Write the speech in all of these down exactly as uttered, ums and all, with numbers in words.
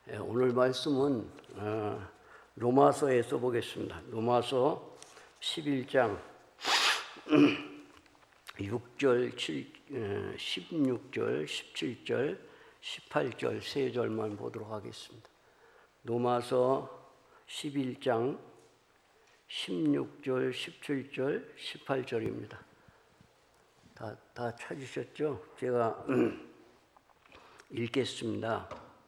오늘 말씀은 로마서에서 보겠습니다. 로마서 십일 장 육 절, 십육 절, 십칠 절, 십팔 절 세 절만 보도록 하겠습니다. 로마서 십일 장 십육 절, 십칠 절, 십팔 절입니다. 다, 다 찾으셨죠? 제가 읽겠습니다.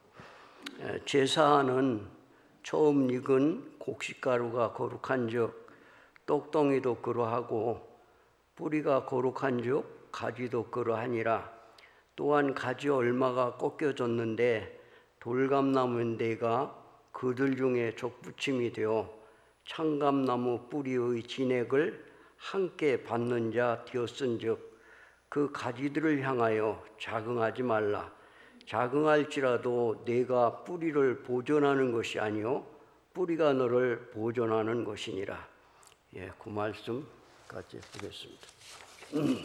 제사하는 처음 익은 곡식가루가 거룩한즉 똑덩이도 그러하고 뿌리가 거룩한즉 가지도 그러하니라. 또한 가지 얼마가 꺾여졌는데 돌감나무 네가 그들 중에 족붙임이 되어 창감나무 뿌리의 진액을 함께 받는 자 되었은즉 그 가지들을 향하여 자긍하지 말라. 자긍할지라도 내가 뿌리를 보존하는 것이 아니요 뿌리가 너를 보존하는 것이니라. 예, 그 말씀 같이 보겠습니다. 음.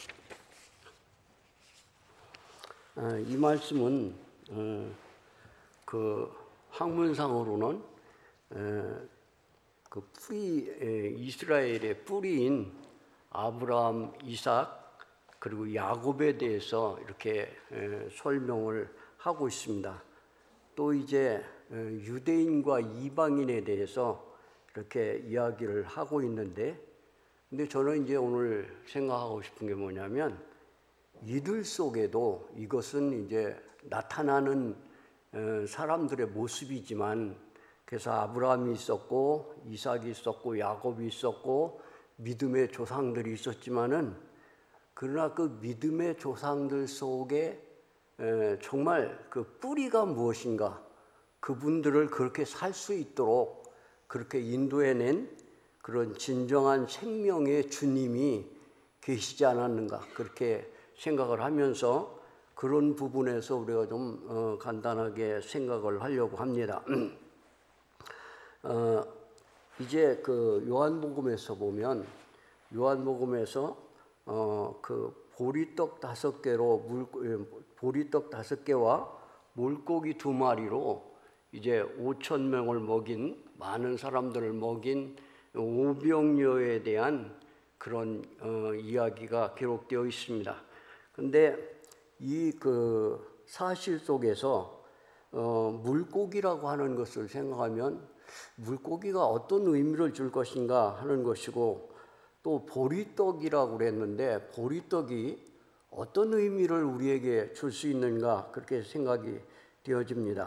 아, 이 말씀은 어, 그 학문상으로는 에, 그 뿌리 에, 이스라엘의 뿌리인 아브라함, 이삭 그리고 야곱에 대해서 이렇게 에, 설명을 하고 있습니다. 또 이제 에, 유대인과 이방인에 대해서 이렇게 이야기를 하고 있는데, 근데 저는 이제 오늘 생각하고 싶은 게 뭐냐면 이들 속에도 이것은 이제 나타나는 에, 사람들의 모습이지만, 그래서 아브라함이 있었고 이삭이 있었고 야곱이 있었고 믿음의 조상들이 있었지만은 그러나 그 믿음의 조상들 속에 정말 그 뿌리가 무엇인가, 그분들을 그렇게 살 수 있도록 그렇게 인도해낸 그런 진정한 생명의 주님이 계시지 않았는가, 그렇게 생각을 하면서 그런 부분에서 우리가 좀 간단하게 생각을 하려고 합니다. 어, 이제 그 요한복음에서 보면 요한복음에서 어, 그 보리떡 다섯 개로 물 보리떡 다섯 개와 물고기 두 마리로 이제 오천 명을 먹인, 많은 사람들을 먹인 오병이어에 대한 그런 어, 이야기가 기록되어 있습니다. 그런데 이 그 사실 속에서 어, 물고기라고 하는 것을 생각하면 물고기가 어떤 의미를 줄 것인가 하는 것이고, 또 보리떡이라고 그랬는데 보리떡이 어떤 의미를 우리에게 줄 수 있는가, 그렇게 생각이 되어집니다.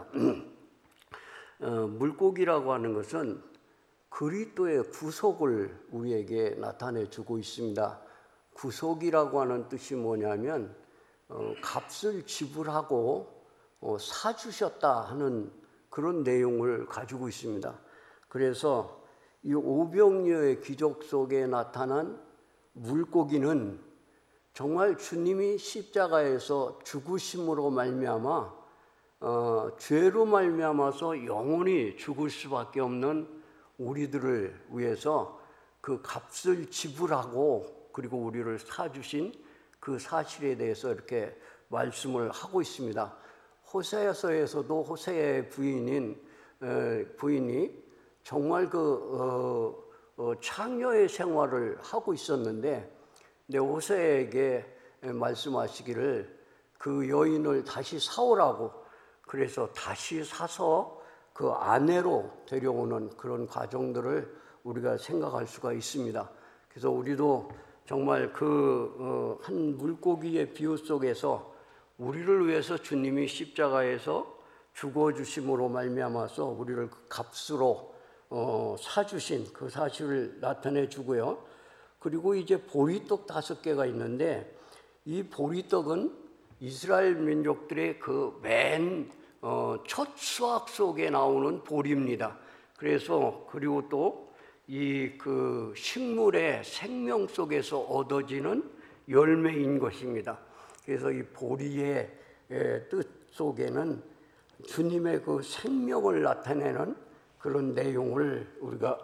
어, 물고기라고 하는 것은 그리스도의 구속을 우리에게 나타내 주고 있습니다. 구속이라고 하는 뜻이 뭐냐면 어, 값을 지불하고 어, 사주셨다 하는 그런 내용을 가지고 있습니다. 그래서 이 오병이어의 기적 속에 나타난 물고기는 정말 주님이 십자가에서 죽으심으로 말미암아 어, 죄로 말미암아서 영원히 죽을 수밖에 없는 우리들을 위해서 그 값을 지불하고 그리고 우리를 사주신 그 사실에 대해서 이렇게 말씀을 하고 있습니다. 호세아서에서도 호세아의 부인인 에, 부인이 정말 그 어, 어, 창녀의 생활을 하고 있었는데, 내 호세에게 말씀하시기를 그 여인을 다시 사오라고, 그래서 다시 사서 그 아내로 데려오는 그런 과정들을 우리가 생각할 수가 있습니다. 그래서 우리도 정말 그 한 물고기의 비유 속에서 우리를 위해서 주님이 십자가에서 죽어주심으로 말미암아서 우리를 그 값으로 어, 사주신 그 사실을 나타내 주고요. 그리고 이제 보리떡 다섯 개가 있는데, 이 보리떡은 이스라엘 민족들의 그 맨 어, 첫 수확 속에 나오는 보리입니다. 그래서 그리고 또 이 그 식물의 생명 속에서 얻어지는 열매인 것입니다. 그래서 이 보리의 에, 뜻 속에는 주님의 그 생명을 나타내는 그런 내용을 우리가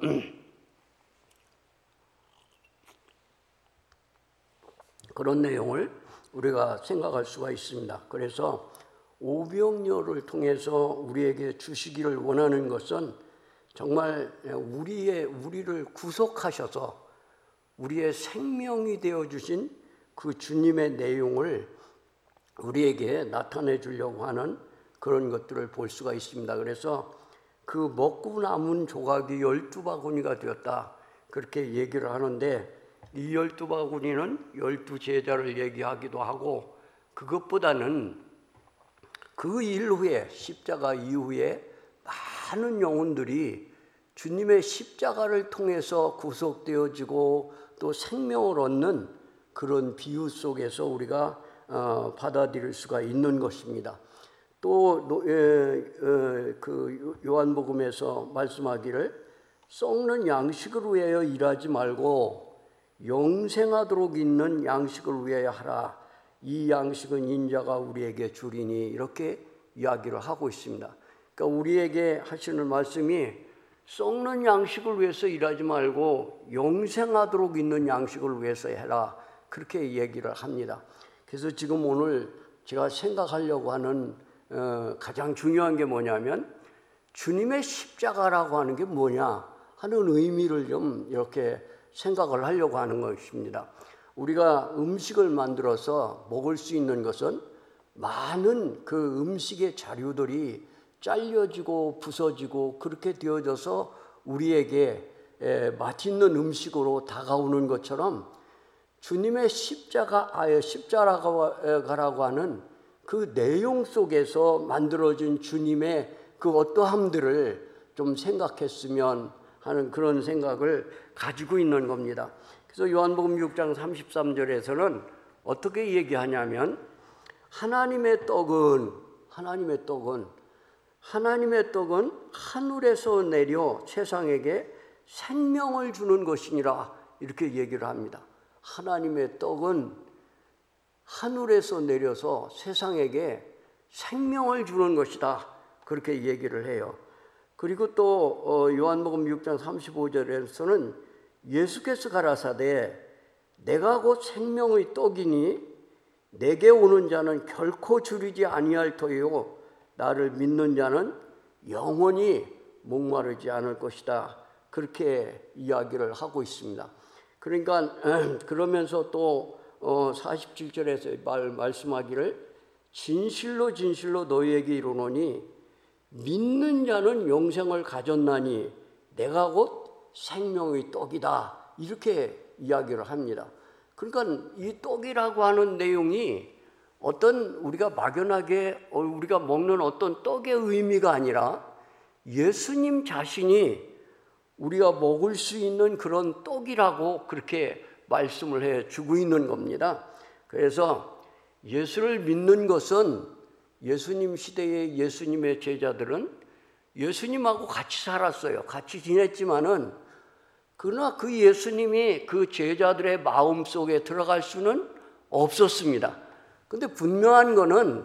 그런 내용을 우리가 생각할 수가 있습니다. 그래서 오병이어를 통해서 우리에게 주시기를 원하는 것은 정말 우리의 우리를 구속하셔서 우리의 생명이 되어 주신 그 주님의 내용을 우리에게 나타내 주려고 하는 그런 것들을 볼 수가 있습니다. 그래서 그 먹고 남은 조각이 열두 바구니가 되었다, 그렇게 얘기를 하는데, 이 열두 바구니는 열두 제자를 얘기하기도 하고, 그것보다는 그 일 후에, 십자가 이후에 많은 영혼들이 주님의 십자가를 통해서 구속되어지고 또 생명을 얻는 그런 비유 속에서 우리가 어, 받아들일 수가 있는 것입니다. 또 그 요한복음에서 말씀하기를 썩는 양식을 위하여 일하지 말고 영생하도록 있는 양식을 위하여 하라. 이 양식은 인자가 우리에게 주리니, 이렇게 이야기를 하고 있습니다. 그러니까 우리에게 하시는 말씀이 썩는 양식을 위해서 일하지 말고 영생하도록 있는 양식을 위해서 해라, 그렇게 얘기를 합니다. 그래서 지금 오늘 제가 생각하려고 하는 어, 가장 중요한 게 뭐냐면, 주님의 십자가라고 하는 게 뭐냐 하는 의미를 좀 이렇게 생각을 하려고 하는 것입니다. 우리가 음식을 만들어서 먹을 수 있는 것은 많은 그 음식의 자료들이 잘려지고 부서지고 그렇게 되어져서 우리에게 맛있는 음식으로 다가오는 것처럼, 주님의 십자가, 아예 십자가라고 하는 그 내용 속에서 만들어진 주님의 그 어떠함들을 좀 생각했으면 하는 그런 생각을 가지고 있는 겁니다. 그래서 요한복음 육 장 삼십삼 절에서는 어떻게 얘기하냐면, 하나님의 떡은 하나님의 떡은 하나님의 떡은 하늘에서 내려 세상에게 생명을 주는 것이니라, 이렇게 얘기를 합니다. 하나님의 떡은 하늘에서 내려서 세상에게 생명을 주는 것이다, 그렇게 얘기를 해요. 그리고 또 요한복음 육 장 삼십오 절에서는 예수께서 가라사대 내가 곧 생명의 떡이니 내게 오는 자는 결코 줄이지 아니할 터이요 나를 믿는 자는 영원히 목마르지 않을 것이다, 그렇게 이야기를 하고 있습니다. 그러니까 그러면서 또 사십칠 절에서 말, 말씀하기를 진실로 진실로 너희에게 이르노니 믿는 자는 영생을 가졌나니 내가 곧 생명의 떡이다, 이렇게 이야기를 합니다. 그러니까 이 떡이라고 하는 내용이 어떤 우리가 막연하게 우리가 먹는 어떤 떡의 의미가 아니라 예수님 자신이 우리가 먹을 수 있는 그런 떡이라고 그렇게 말씀을 해 주고 있는 겁니다. 그래서 예수를 믿는 것은, 예수님 시대의 예수님의 제자들은 예수님하고 같이 살았어요. 같이 지냈지만은 그러나 그 예수님이 그 제자들의 마음 속에 들어갈 수는 없었습니다. 근데 분명한 거는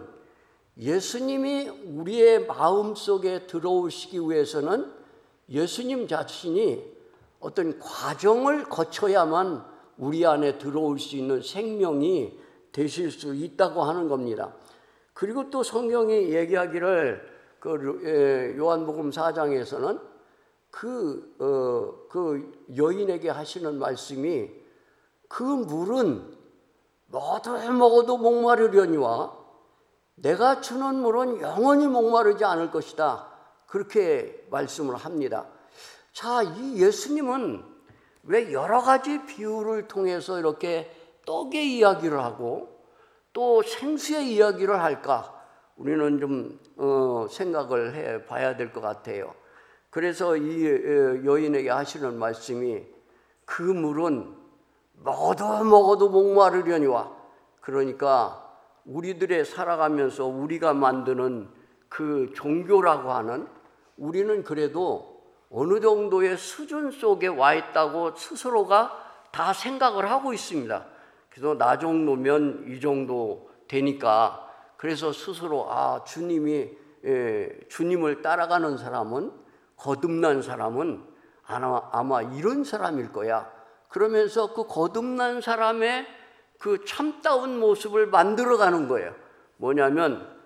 예수님이 우리의 마음 속에 들어오시기 위해서는 예수님 자신이 어떤 과정을 거쳐야만 우리 안에 들어올 수 있는 생명이 되실 수 있다고 하는 겁니다. 그리고 또 성경이 얘기하기를 그 요한복음 사 장에서는 그, 어, 그 여인에게 하시는 말씀이 그 물은 모두 먹어도 목마르려니와 내가 주는 물은 영원히 목마르지 않을 것이다, 그렇게 말씀을 합니다. 자, 이 예수님은 왜 여러 가지 비유를 통해서 이렇게 떡의 이야기를 하고 또 생수의 이야기를 할까? 우리는 좀 어, 생각을 해 봐야 될 것 같아요. 그래서 이 여인에게 하시는 말씀이 그 물은 먹어도 먹어도 목마르려니와, 그러니까 우리들의 살아가면서 우리가 만드는 그 종교라고 하는, 우리는 그래도 어느 정도의 수준 속에 와 있다고 스스로가 다 생각을 하고 있습니다. 그래서 나 정도면 이 정도 되니까, 그래서 스스로 아 주님이 예, 주님을 따라가는 사람은, 거듭난 사람은 아마, 아마 이런 사람일 거야, 그러면서 그 거듭난 사람의 그 참다운 모습을 만들어가는 거예요. 뭐냐면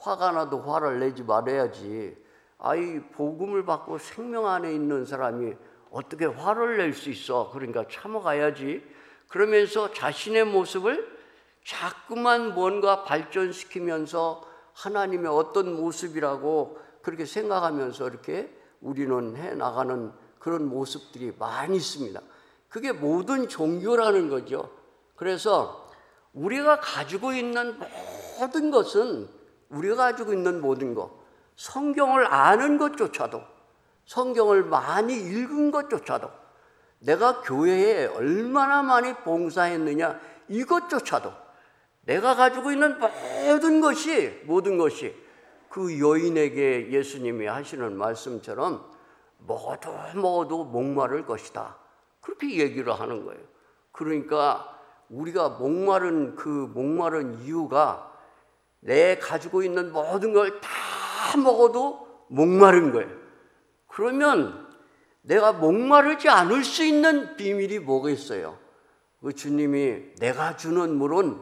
화가 나도 화를 내지 말아야지. 아이, 복음을 받고 생명 안에 있는 사람이 어떻게 화를 낼 수 있어? 그러니까 참아가야지. 그러면서 자신의 모습을 자꾸만 뭔가 발전시키면서 하나님의 어떤 모습이라고 그렇게 생각하면서 이렇게 우리는 해나가는 그런 모습들이 많이 있습니다. 그게 모든 종교라는 거죠. 그래서 우리가 가지고 있는 모든 것은, 우리가 가지고 있는 모든 것, 성경을 아는 것조차도, 성경을 많이 읽은 것조차도, 내가 교회에 얼마나 많이 봉사했느냐, 이것조차도, 내가 가지고 있는 모든 것이, 모든 것이 그 여인에게 예수님이 하시는 말씀처럼 먹어도 먹어도 목마를 것이다. 그렇게 얘기를 하는 거예요. 그러니까 우리가 목마른 그 목마른 이유가 내 가지고 있는 모든 걸 다 먹어도 목마른 거예요. 그러면 내가 목마르지 않을 수 있는 비밀이 뭐가 있어요? 그 주님이 내가 주는 물은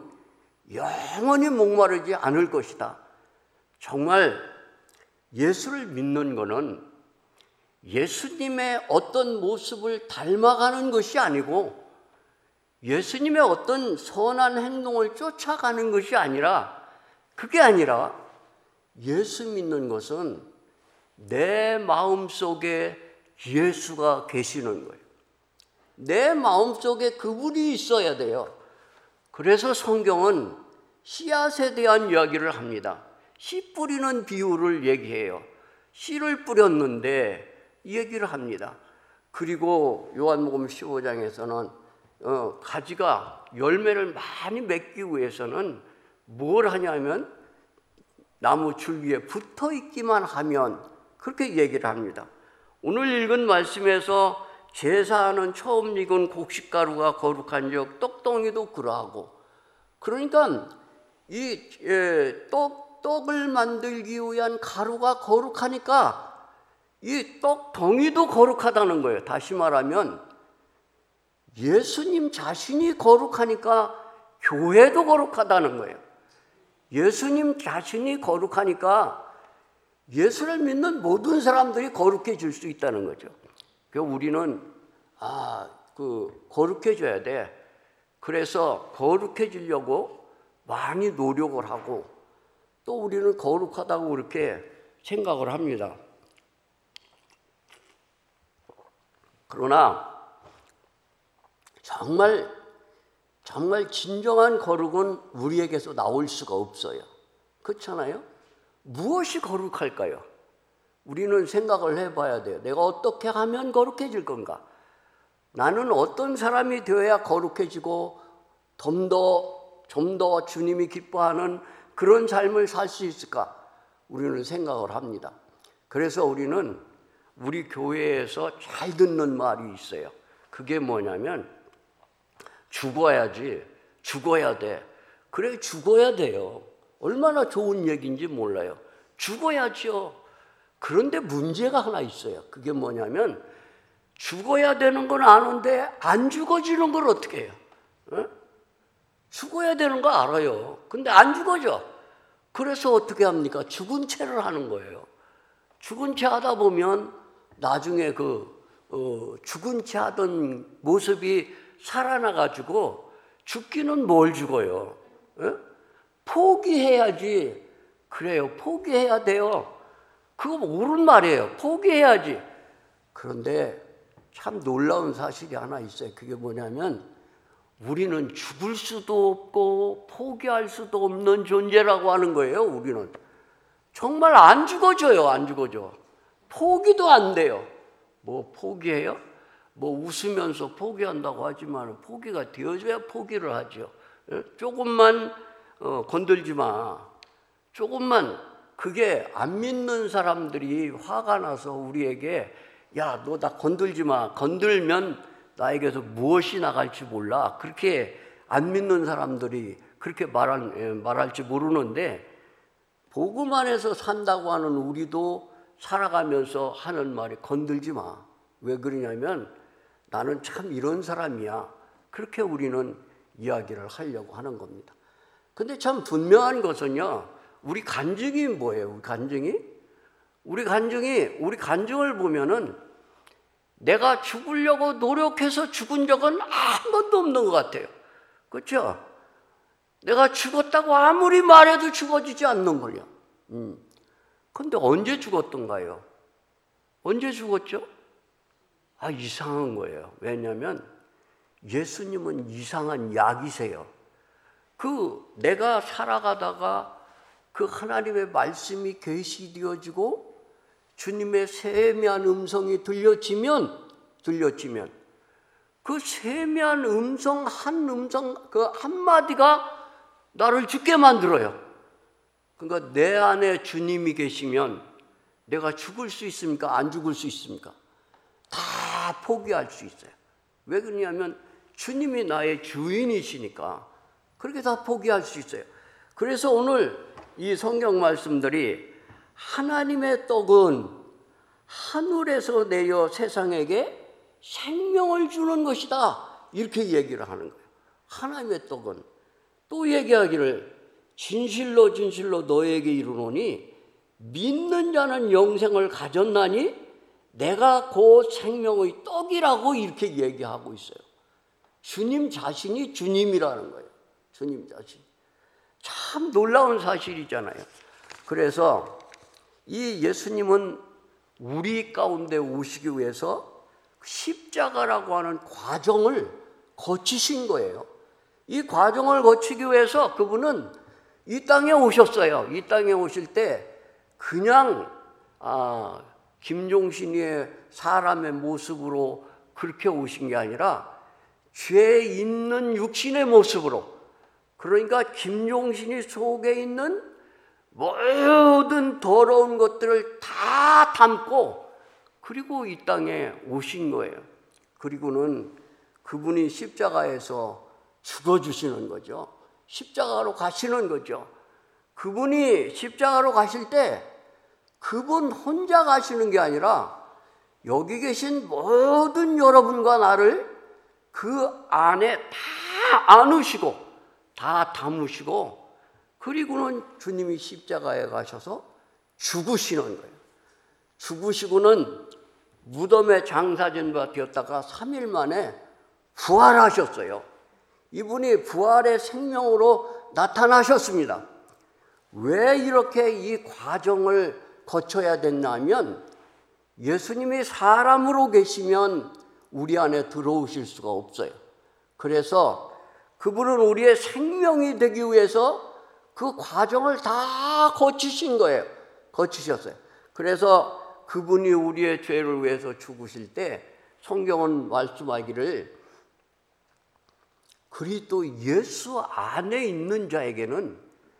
영원히 목마르지 않을 것이다. 정말 예수를 믿는 거는 예수님의 어떤 모습을 닮아가는 것이 아니고 예수님의 어떤 선한 행동을 쫓아가는 것이 아니라, 그게 아니라 예수 믿는 것은 내 마음속에 예수가 계시는 거예요. 내 마음속에 그분이 있어야 돼요. 그래서 성경은 씨앗에 대한 이야기를 합니다. 씨 뿌리는 비유를 얘기해요. 씨를 뿌렸는데 이 얘기를 합니다. 그리고 요한복음 십오 장에서는 어, 가지가 열매를 많이 맺기 위해서는 뭘 하냐면 나무 줄기에 붙어 있기만 하면, 그렇게 얘기를 합니다. 오늘 읽은 말씀에서 제사하는 처음 익은 곡식가루가 거룩한즉 떡덩이도 그러하고, 그러니까 이 예, 떡, 떡을 만들기 위한 가루가 거룩하니까 이 떡덩이도 거룩하다는 거예요. 다시 말하면 예수님 자신이 거룩하니까 교회도 거룩하다는 거예요. 예수님 자신이 거룩하니까 예수를 믿는 모든 사람들이 거룩해질 수 있다는 거죠. 그러니까 우리는 아, 그 거룩해져야 돼. 그래서 거룩해지려고 많이 노력을 하고 또 우리는 거룩하다고 그렇게 생각을 합니다. 그러나 정말 정말 진정한 거룩은 우리에게서 나올 수가 없어요. 그렇잖아요? 무엇이 거룩할까요? 우리는 생각을 해봐야 돼요. 내가 어떻게 하면 거룩해질 건가? 나는 어떤 사람이 되어야 거룩해지고 좀 더, 좀 더 주님이 기뻐하는 그런 삶을 살 수 있을까? 우리는 생각을 합니다. 그래서 우리는 우리 교회에서 잘 듣는 말이 있어요. 그게 뭐냐면 죽어야지, 죽어야 돼. 그래, 죽어야 돼요. 얼마나 좋은 얘기인지 몰라요. 죽어야죠. 그런데 문제가 하나 있어요. 그게 뭐냐면 죽어야 되는 건 아는데 안 죽어지는 걸 어떻게 해요? 어? 죽어야 되는 거 알아요. 근데 안 죽어져. 그래서 어떻게 합니까? 죽은 채를 하는 거예요. 죽은 채 하다 보면 나중에 그 어, 죽은 채 하던 모습이 살아나가지고 죽기는 뭘 죽어요? 에? 포기해야지. 그래요. 포기해야 돼요. 그거 옳은 말이에요. 포기해야지. 그런데 참 놀라운 사실이 하나 있어요. 그게 뭐냐면 우리는 죽을 수도 없고 포기할 수도 없는 존재라고 하는 거예요. 우리는 정말 안 죽어져요. 안 죽어져. 포기도 안 돼요. 뭐 포기해요? 뭐 웃으면서 포기한다고 하지만 포기가 되어져야 포기를 하죠. 조금만 어, 건들지 마. 조금만. 그게 안 믿는 사람들이 화가 나서 우리에게 야, 너 나 건들지 마. 건들면 나에게서 무엇이 나갈지 몰라. 그렇게 안 믿는 사람들이 그렇게 말할, 말할지 모르는데 복음 안에서 산다고 하는 우리도 살아가면서 하는 말이 건들지 마. 왜 그러냐면 나는 참 이런 사람이야. 그렇게 우리는 이야기를 하려고 하는 겁니다. 근데 참 분명한 것은요, 우리 간증이 뭐예요? 우리 간증이? 우리 간증이, 우리 간증을 보면은 내가 죽으려고 노력해서 죽은 적은 한 번도 없는 것 같아요. 그렇죠? 내가 죽었다고 아무리 말해도 죽어지지 않는 거예요. 음. 근데 언제 죽었던가요? 언제 죽었죠? 아, 이상한 거예요. 왜냐하면 예수님은 이상한 약이세요. 그 내가 살아가다가 그 하나님의 말씀이 계시되어지고 주님의 세미한 음성이 들려지면 들려지면 그 세미한 음성 한 음성 그 한마디가 나를 죽게 만들어요. 그러니까 내 안에 주님이 계시면 내가 죽을 수 있습니까? 안 죽을 수 있습니까? 다 포기할 수 있어요. 왜 그러냐면 주님이 나의 주인이시니까 그렇게 다 포기할 수 있어요. 그래서 오늘 이 성경 말씀들이 하나님의 떡은 하늘에서 내려 세상에게 생명을 주는 것이다, 이렇게 얘기를 하는 거예요. 하나님의 떡은 또 얘기하기를 진실로 진실로 너에게 이르노니 믿는 자는 영생을 가졌나니 내가 곧 생명의 떡이라고 이렇게 얘기하고 있어요. 주님 자신이 주님이라는 거예요. 주님 자신. 참 놀라운 사실이잖아요. 그래서 이 예수님은 우리 가운데 오시기 위해서 십자가라고 하는 과정을 거치신 거예요. 이 과정을 거치기 위해서 그분은 이 땅에 오셨어요. 이 땅에 오실 때 그냥 아, 김종신이의 사람의 모습으로 그렇게 오신 게 아니라 죄 있는 육신의 모습으로, 그러니까 김종신이 속에 있는 모든 더러운 것들을 다 담고 그리고 이 땅에 오신 거예요. 그리고는 그분이 십자가에서 죽어주시는 거죠. 십자가로 가시는 거죠. 그분이 십자가로 가실 때 그분 혼자 가시는 게 아니라 여기 계신 모든 여러분과 나를 그 안에 다 안으시고 다 담으시고 그리고는 주님이 십자가에 가셔서 죽으시는 거예요. 죽으시고는 무덤에 장사진바 되었다가 삼 일 만에 부활하셨어요. 이분이 부활의 생명으로 나타나셨습니다. 왜 이렇게 이 과정을 거쳐야 됐냐면 예수님이 사람으로 계시면 우리 안에 들어오실 수가 없어요. 그래서 그분은 우리의 생명이 되기 위해서 그 과정을 다 거치신 거예요. 거치셨어요. 그래서 그분이 우리의 죄를 위해서 죽으실 때 성경은 말씀하기를 그리스도 예수 안에 있는 자에게는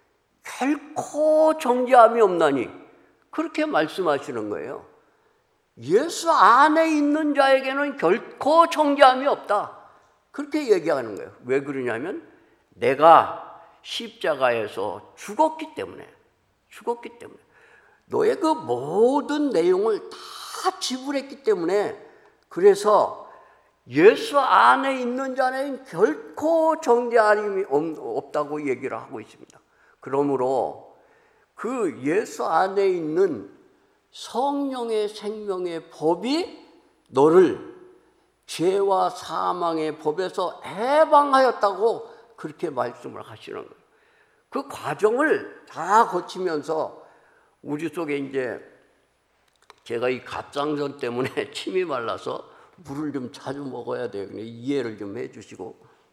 결코 정죄함이 없나니 그렇게 말씀하시는 거예요. 예수 안에 있는 자에게는 결코 정죄함이 없다, 그렇게 얘기하는 거예요. 왜 그러냐면 내가 십자가에서 죽었기 때문에 죽었기 때문에 너의 그 모든 내용을 다 지불했기 때문에, 그래서 예수 안에 있는 자는 결코 정죄함이 없다고 얘기를 하고 있습니다. 그러므로 그 예수 안에 있는 성령의 생명의 법이 너를 죄와 사망의 법에서 해방하였다고 그렇게 말씀을 하시는 거예요. 그 과정을 다 거치면서 우리 속에 이제 제가 이 갑상선 때문에 침이 말라서 물을 좀 자주 먹어야 돼요. 이해를 좀 해주시고.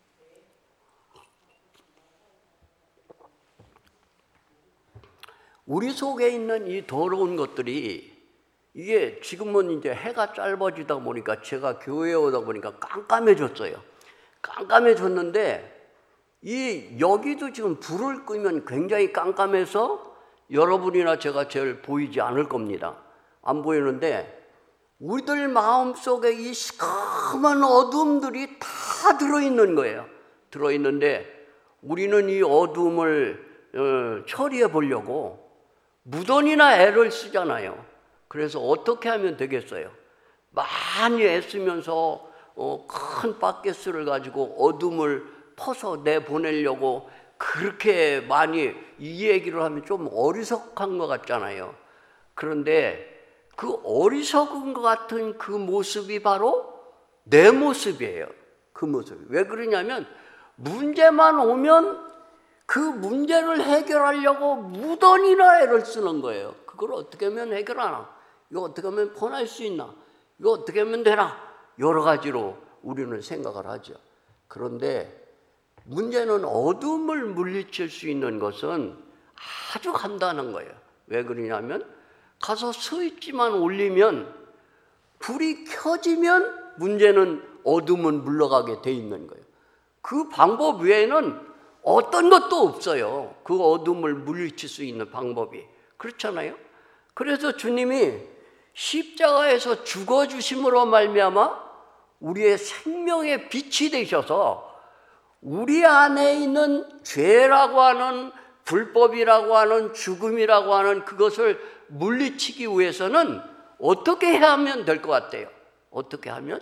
우리 속에 있는 이 더러운 것들이 이게 지금은 이제 해가 짧아지다 보니까 제가 교회에 오다 보니까 깜깜해졌어요. 깜깜해졌는데 이 여기도 지금 불을 끄면 굉장히 깜깜해서 여러분이나 제가 제일 보이지 않을 겁니다. 안 보이는데 우리들 마음속에 이 시커먼 어둠들이 다 들어있는 거예요. 들어있는데 우리는 이 어둠을 어, 처리해 보려고 무던이나 애를 쓰잖아요. 그래서 어떻게 하면 되겠어요? 많이 애쓰면서 어, 큰 바켓을 가지고 어둠을 퍼서 내보내려고 그렇게 많이 이 얘기를 하면 좀 어리석한 것 같잖아요. 그런데 그 어리석은 것 같은 그 모습이 바로 내 모습이에요. 그 모습이. 왜 그러냐면 문제만 오면 그 문제를 해결하려고 무던히나 애를 쓰는 거예요. 그걸 어떻게 하면 해결하나? 이거 어떻게 하면 폰할 수 있나? 이거 어떻게 하면 되나? 여러 가지로 우리는 생각을 하죠. 그런데 문제는 어둠을 물리칠 수 있는 것은 아주 간단한 거예요. 왜 그러냐면 가서 스위치만 올리면 불이 켜지면 문제는 어둠은 물러가게 돼 있는 거예요. 그 방법 외에는 어떤 것도 없어요. 그 어둠을 물리칠 수 있는 방법이. 그렇잖아요. 그래서 주님이 십자가에서 죽어주심으로 말미암아 우리의 생명의 빛이 되셔서 우리 안에 있는 죄라고 하는 불법이라고 하는 죽음이라고 하는 그것을 물리치기 위해서는 어떻게 해야 하면 될 것 같아요? 어떻게 하면?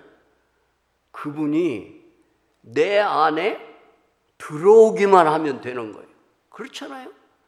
그분이 내 안에 들어오기만 하면 되는 거예요. 그렇잖아요?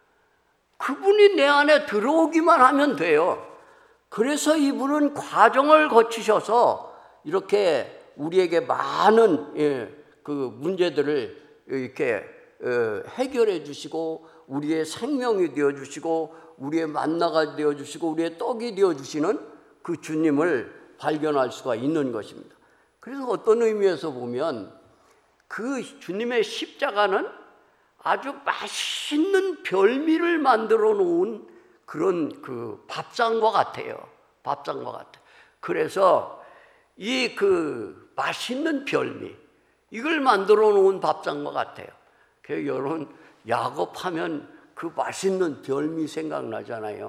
그분이 내 안에 들어오기만 하면 돼요. 그래서 이분은 과정을 거치셔서 이렇게 우리에게 많은 예, 그 문제들을 이렇게 어, 해결해 주시고 우리의 생명이 되어 주시고 우리의 만나가 되어 주시고 우리의 떡이 되어 주시는 그 주님을 발견할 수가 있는 것입니다. 그래서 어떤 의미에서 보면 그 주님의 십자가는 아주 맛있는 별미를 만들어 놓은 그런 그 밥상과 같아요. 밥상과 같아요. 그래서 이 그 맛있는 별미 이걸 만들어 놓은 밥상과 같아요. 그 여러분 야곱하면 그 맛있는 별미 생각나잖아요.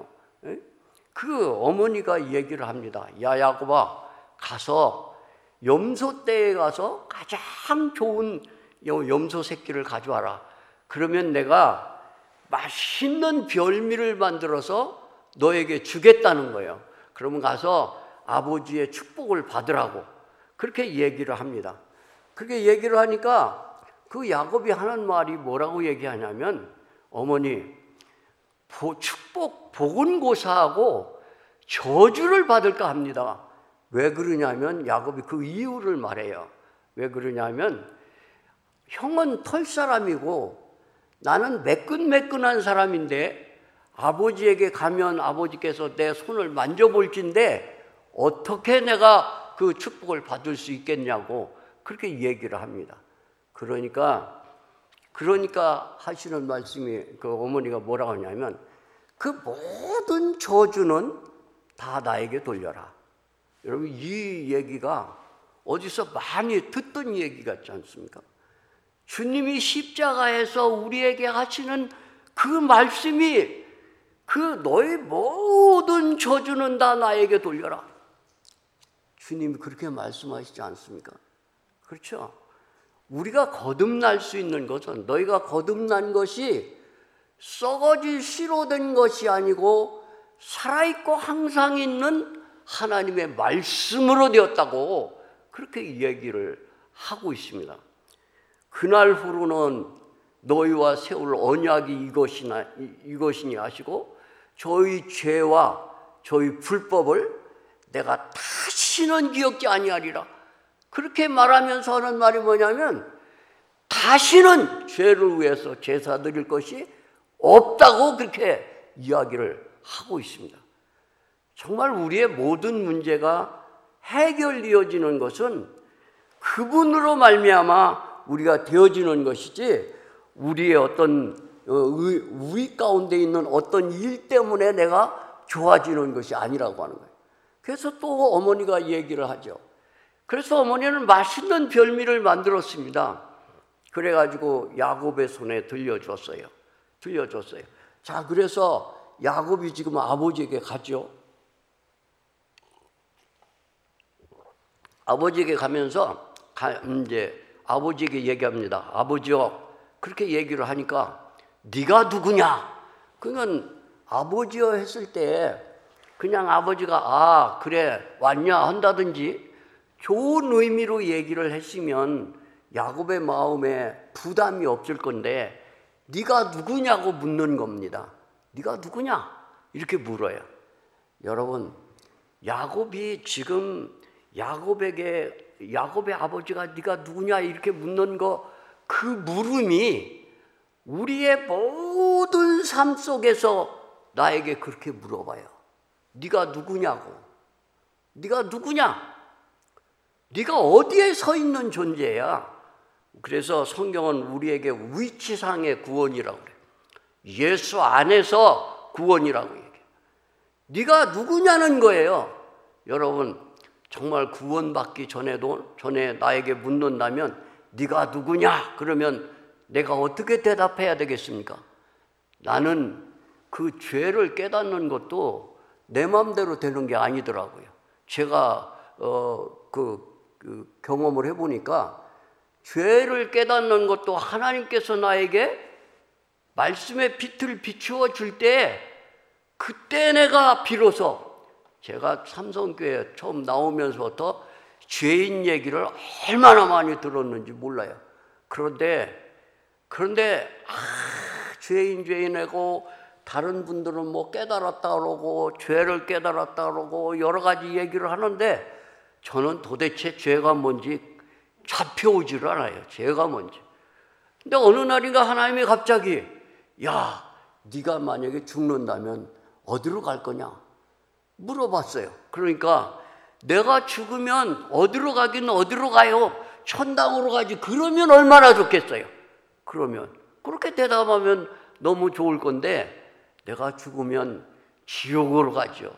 그 어머니가 얘기를 합니다. 야 야곱아 가서 염소떼에 가서 가장 좋은 염소 새끼를 가져와라. 그러면 내가 맛있는 별미를 만들어서 너에게 주겠다는 거예요. 그러면 가서 아버지의 축복을 받으라고 그렇게 얘기를 합니다. 그렇게 얘기를 하니까 그 야곱이 하는 말이 뭐라고 얘기하냐면 어머니 축복 복은 고사하고 저주를 받을까 합니다. 왜 그러냐면 야곱이 그 이유를 말해요. 왜 그러냐면 형은 털 사람이고 나는 매끈매끈한 사람인데 아버지에게 가면 아버지께서 내 손을 만져볼진데 어떻게 내가 그 축복을 받을 수 있겠냐고 그렇게 얘기를 합니다. 그러니까 그러니까 하시는 말씀이 그 어머니가 뭐라고 하냐면 그 모든 저주는 다 나에게 돌려라. 여러분 이 얘기가 어디서 많이 듣던 얘기 같지 않습니까? 주님이 십자가에서 우리에게 하시는 그 말씀이 그 너의 모든 저주는 다 나에게 돌려라. 주님이 그렇게 말씀하시지 않습니까? 그렇죠? 우리가 거듭날 수 있는 것은 너희가 거듭난 것이 썩어질 씨로 된 것이 아니고 살아있고 항상 있는 하나님의 말씀으로 되었다고 그렇게 얘기를 하고 있습니다. 그날 후로는 너희와 세울 언약이 이것이나, 이것이니 하시고 저희 죄와 저희 불법을 내가 다시는 기억지 아니하리라. 그렇게 말하면서 하는 말이 뭐냐면 다시는 죄를 위해서 제사 드릴 것이 없다고 그렇게 이야기를 하고 있습니다. 정말 우리의 모든 문제가 해결되어지는 것은 그분으로 말미암아 우리가 되어지는 것이지 우리의 어떤 우위 가운데 있는 어떤 일 때문에 내가 좋아지는 것이 아니라고 하는 거예요. 그래서 또 어머니가 얘기를 하죠. 그래서 어머니는 맛있는 별미를 만들었습니다. 그래가지고 야곱의 손에 들려줬어요. 들려줬어요. 자, 그래서 야곱이 지금 아버지에게 가죠. 아버지에게 가면서 이제 아버지에게 얘기합니다. 아버지요. 그렇게 얘기를 하니까 네가 누구냐? 그러면 아버지요 했을 때 그냥 아버지가 아 그래 왔냐 한다든지 좋은 의미로 얘기를 했으면 야곱의 마음에 부담이 없을 건데 네가 누구냐고 묻는 겁니다. 네가 누구냐? 이렇게 물어요. 여러분, 야곱이 지금 야곱에게 야곱의 아버지가 네가 누구냐 이렇게 묻는 거, 그 물음이 우리의 모든 삶 속에서 나에게 그렇게 물어봐요. 네가 누구냐고. 네가 누구냐? 네가 어디에 서 있는 존재야? 그래서 성경은 우리에게 위치상의 구원이라고 그래요. 예수 안에서 구원이라고 얘기해요. 네가 누구냐는 거예요. 여러분, 정말 구원받기 전에도 전에 나에게 묻는다면 네가 누구냐? 그러면 내가 어떻게 대답해야 되겠습니까? 나는 그 죄를 깨닫는 것도 내 마음대로 되는 게 아니더라고요. 제가 어, 그, 그 경험을 해보니까 죄를 깨닫는 것도 하나님께서 나에게 말씀의 빛을 비추어 줄 때, 그때 내가 비로소, 제가 삼성교회 처음 나오면서부터 죄인 얘기를 얼마나 많이 들었는지 몰라요. 그런데 그런데 아, 죄인 죄인하고 다른 분들은 뭐 깨달았다 그러고 죄를 깨달았다 그러고 여러 가지 얘기를 하는데, 저는 도대체 죄가 뭔지 잡혀오지를 않아요. 죄가 뭔지. 근데 어느 날인가 하나님이 갑자기, 야, 네가 만약에 죽는다면 어디로 갈 거냐 물어봤어요. 그러니까 내가 죽으면 어디로 가긴 어디로 가요? 천당으로 가지. 그러면 얼마나 좋겠어요. 그러면 그렇게 대답하면 너무 좋을 건데, 내가 죽으면 지옥으로 가죠.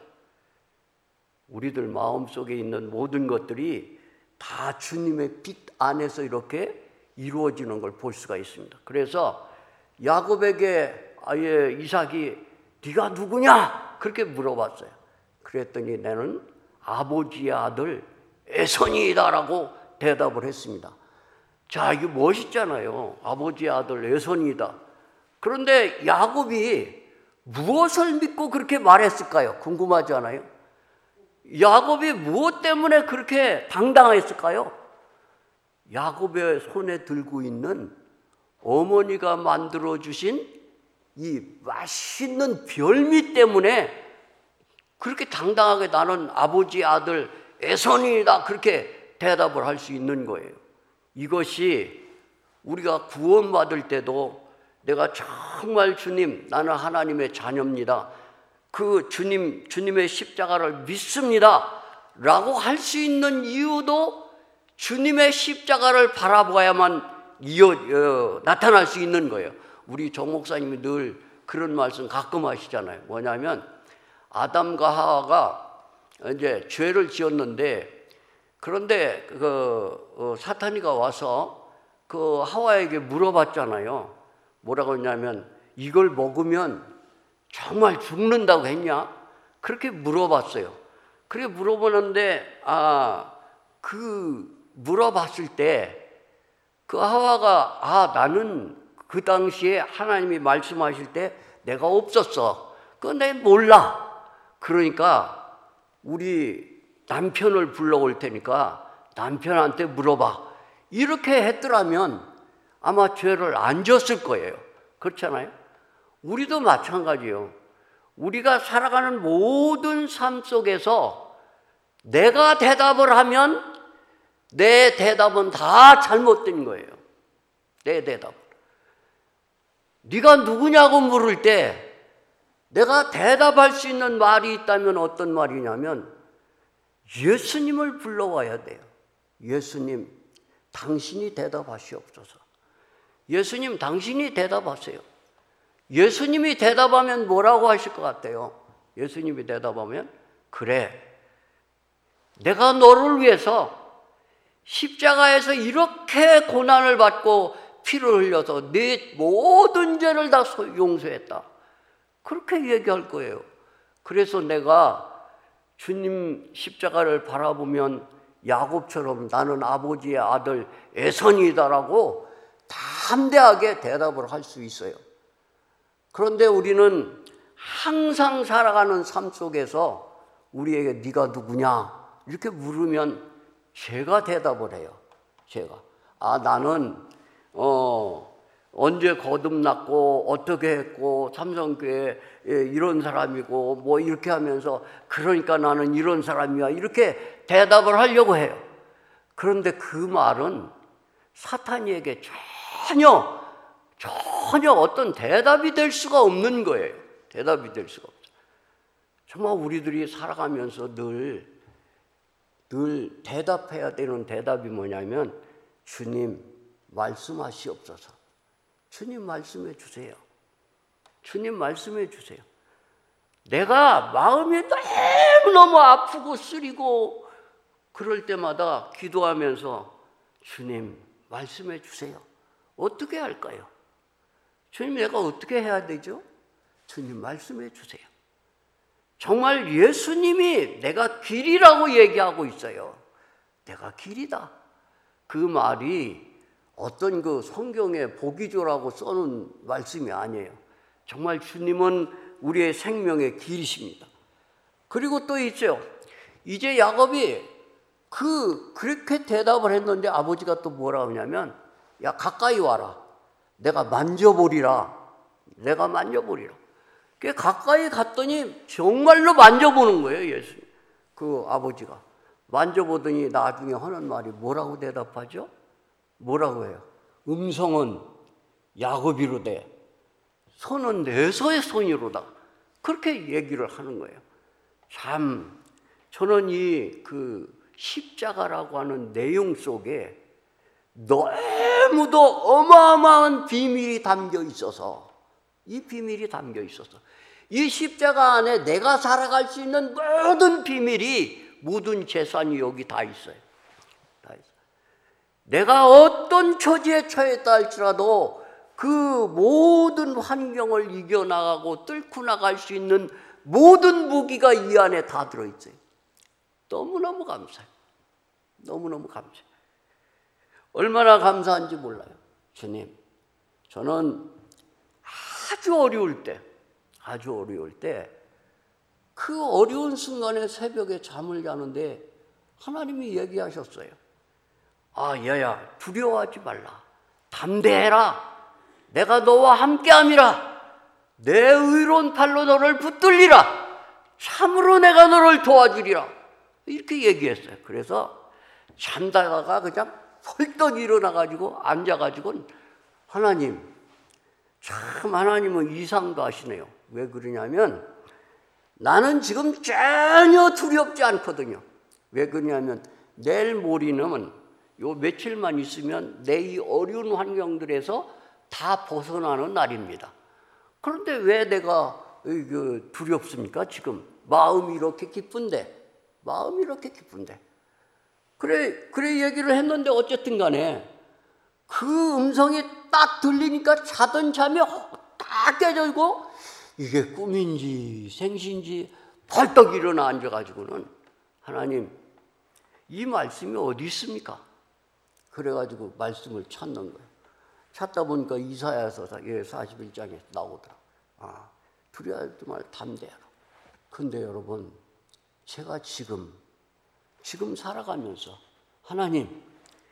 우리들 마음속에 있는 모든 것들이 다 주님의 빛 안에서 이렇게 이루어지는 걸 볼 수가 있습니다. 그래서 야곱에게 아예 이삭이 네가 누구냐? 그렇게 물어봤어요. 그랬더니 나는 아버지의 아들 에선이다라고 대답을 했습니다. 자, 이게 멋있잖아요. 아버지의 아들 에선이다. 그런데 야곱이 무엇을 믿고 그렇게 말했을까요? 궁금하지 않아요? 야곱이 무엇 때문에 그렇게 당당했을까요? 야곱의 손에 들고 있는 어머니가 만들어주신 이 맛있는 별미 때문에 그렇게 당당하게 나는 아버지의 아들 에선이다 그렇게 대답을 할 수 있는 거예요. 이것이 우리가 구원받을 때도 내가 정말 주님, 나는 하나님의 자녀입니다, 그 주님, 주님의 십자가를 믿습니다 라고 할 수 있는 이유도 주님의 십자가를 바라봐야만 이어, 어, 나타날 수 있는 거예요. 우리 정 목사님이 늘 그런 말씀 가끔 하시잖아요. 뭐냐면 아담과 하와가 이제 죄를 지었는데, 그런데 그 어, 사탄이가 와서 그 하와에게 물어봤잖아요. 뭐라고 했냐면 이걸 먹으면 정말 죽는다고 했냐? 그렇게 물어봤어요. 그렇게 물어보는데 아, 그 물어봤을 때 그 하와가 아, 나는 그 당시에 하나님이 말씀하실 때 내가 없었어. 그건 내가 몰라. 그러니까 우리 남편을 불러올 테니까 남편한테 물어봐. 이렇게 했더라면 아마 죄를 안 졌을 거예요. 그렇잖아요? 우리도 마찬가지예요. 우리가 살아가는 모든 삶 속에서 내가 대답을 하면 내 대답은 다 잘못된 거예요. 내 대답. 네가 누구냐고 물을 때 내가 대답할 수 있는 말이 있다면 어떤 말이냐면 예수님을 불러와야 돼요. 예수님, 당신이 대답하시옵소서. 예수님, 당신이 대답하세요. 예수님이 대답하면 뭐라고 하실 것 같아요? 예수님이 대답하면 그래, 내가 너를 위해서 십자가에서 이렇게 고난을 받고 피를 흘려서 네 모든 죄를 다 용서했다. 그렇게 얘기할 거예요. 그래서 내가 주님 십자가를 바라보면 야곱처럼 나는 아버지의 아들 에선이다라고 담대하게 대답을 할 수 있어요. 그런데 우리는 항상 살아가는 삶 속에서 우리에게 네가 누구냐 이렇게 물으면 제가 대답을 해요. 제가 아 나는 어, 언제 거듭났고 어떻게 했고 삼성교회 이런 사람이고 뭐 이렇게 하면서 그러니까 나는 이런 사람이야 이렇게 대답을 하려고 해요. 그런데 그 말은 사탄이에게 전혀 전혀 어떤 대답이 될 수가 없는 거예요. 대답이 될 수가 없어요. 정말 우리들이 살아가면서 늘, 늘 대답해야 되는 대답이 뭐냐면 주님 말씀하시옵소서. 주님 말씀해 주세요. 주님 말씀해 주세요. 내가 마음이 너무너무 아프고 쓰리고 그럴 때마다 기도하면서 주님 말씀해 주세요. 어떻게 할까요? 주님 내가 어떻게 해야 되죠? 주님 말씀해 주세요. 정말 예수님이 내가 길이라고 얘기하고 있어요. 내가 길이다. 그 말이 어떤 그 성경에 보기조라고 써놓은 말씀이 아니에요. 정말 주님은 우리의 생명의 길이십니다. 그리고 또 있죠. 이제 야곱이 그 그렇게 대답을 했는데 아버지가 또 뭐라 하냐면 야 가까이 와라. 내가 만져보리라. 내가 만져보리라. 그 가까이 갔더니 정말로 만져보는 거예요. 예수. 그 아버지가 만져보더니 나중에 하는 말이 뭐라고 대답하죠? 뭐라고 해요? 음성은 야곱이로되 손은 내서의 손이로다. 그렇게 얘기를 하는 거예요. 참 저는 이 그 십자가라고 하는 내용 속에 너무도 어마어마한 비밀이 담겨 있어서 이 비밀이 담겨 있어서 이 십자가 안에 내가 살아갈 수 있는 모든 비밀이 모든 재산이 여기 다 있어요. 다 있어요. 내가 어떤 처지에 처했다 할지라도 그 모든 환경을 이겨나가고 뚫고 나갈 수 있는 모든 무기가 이 안에 다 들어있어요. 너무너무 감사해요. 너무너무 감사해요. 얼마나 감사한지 몰라요. 주님, 저는 아주 어려울 때, 아주 어려울 때 그 어려운 순간에 새벽에 잠을 자는데 하나님이 얘기하셨어요. 아, 야야, 두려워하지 말라. 담대해라. 내가 너와 함께함이라. 내 의로운 팔로 너를 붙들리라. 참으로 내가 너를 도와주리라. 이렇게 얘기했어요. 그래서 잠자다가 그냥 펄떡 일어나가지고 앉아가지고 하나님, 참 하나님은 이상도 하시네요. 왜 그러냐면 나는 지금 전혀 두렵지 않거든요. 왜 그러냐면 내일 모레는 요 며칠만 있으면 내 이 어려운 환경들에서 다 벗어나는 날입니다. 그런데 왜 내가 두렵습니까? 지금 마음이 이렇게 기쁜데 마음이 이렇게 기쁜데 그래 그래 얘기를 했는데 어쨌든 간에 그 음성이 딱 들리니까 자던 잠이 딱 깨져있고 이게 꿈인지 생신지 벌떡 일어나 앉아가지고는 하나님 이 말씀이 어디 있습니까? 그래가지고 말씀을 찾는 거예요. 찾다 보니까 이사야서 사십일 장에 나오더라. 아, 두려워하지 말 담대하라. 근데 여러분 제가 지금 지금 살아가면서 하나님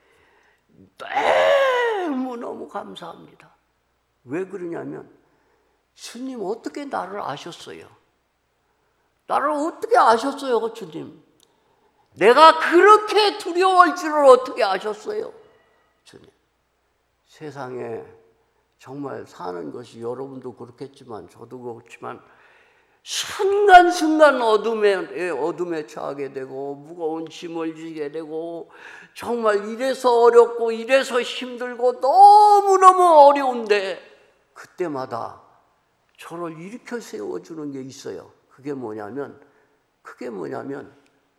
너무너무 감사합니다. 왜 그러냐면 주님 어떻게 나를 아셨어요? 나를 어떻게 아셨어요, 주님? 내가 그렇게 두려워할 줄을 어떻게 아셨어요? 주님. 세상에 정말 사는 것이 여러분도 그렇겠지만 저도 그렇지만 순간순간 어둠에, 어둠에 처하게 되고 무거운 짐을 지게 되고 정말 이래서 어렵고 이래서 힘들고 너무너무 어려운데 그때마다 저를 일으켜 세워주는 게 있어요. 그게 뭐냐면 그게 뭐냐면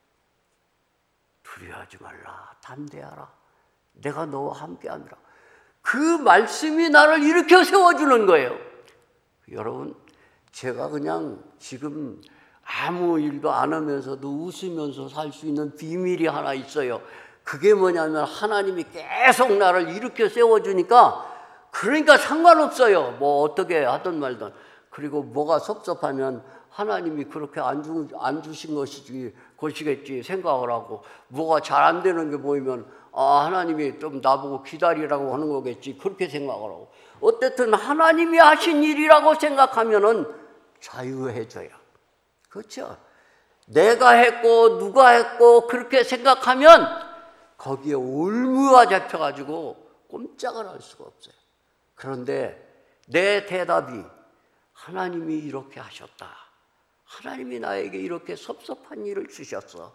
두려워하지 말라. 담대하라. 내가 너와 함께하리라. 그 말씀이 나를 일으켜 세워주는 거예요. 여러분 제가 그냥 지금 아무 일도 안 하면서도 웃으면서 살 수 있는 비밀이 하나 있어요. 그게 뭐냐면 하나님이 계속 나를 일으켜 세워주니까 그러니까 상관없어요. 뭐 어떻게 하든 말든. 그리고 뭐가 섭섭하면 하나님이 그렇게 안, 주, 안 주신 것이지, 것이겠지 생각을 하고 뭐가 잘 안 되는 게 보이면 아 하나님이 좀 나보고 기다리라고 하는 거겠지 그렇게 생각을 하고 어쨌든 하나님이 하신 일이라고 생각하면은 자유해져요. 그렇죠? 내가 했고 누가 했고 그렇게 생각하면 거기에 올무가 잡혀가지고 꼼짝을 할 수가 없어요. 그런데 내 대답이 하나님이 이렇게 하셨다. 하나님이 나에게 이렇게 섭섭한 일을 주셨어.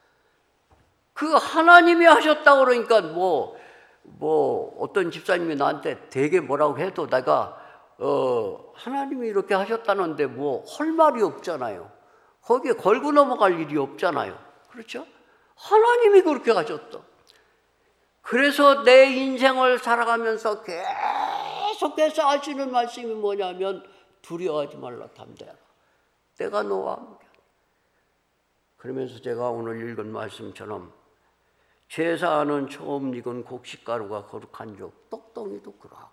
그 하나님이 하셨다고 그러니까 뭐, 뭐 어떤 집사님이 나한테 되게 뭐라고 해도 내가 어, 하나님이 이렇게 하셨다는데 뭐 할 말이 없잖아요. 거기에 걸고 넘어갈 일이 없잖아요. 그렇죠? 하나님이 그렇게 하셨다. 그래서 내 인생을 살아가면서 계속해서 하시는 말씀이 뭐냐면 두려워하지 말라 담대하라. 내가 너와 함께. 그러면서 제가 오늘 읽은 말씀처럼 제사하는 처음 익은 곡식가루가 거룩한 족 떡덩이도 그러하고,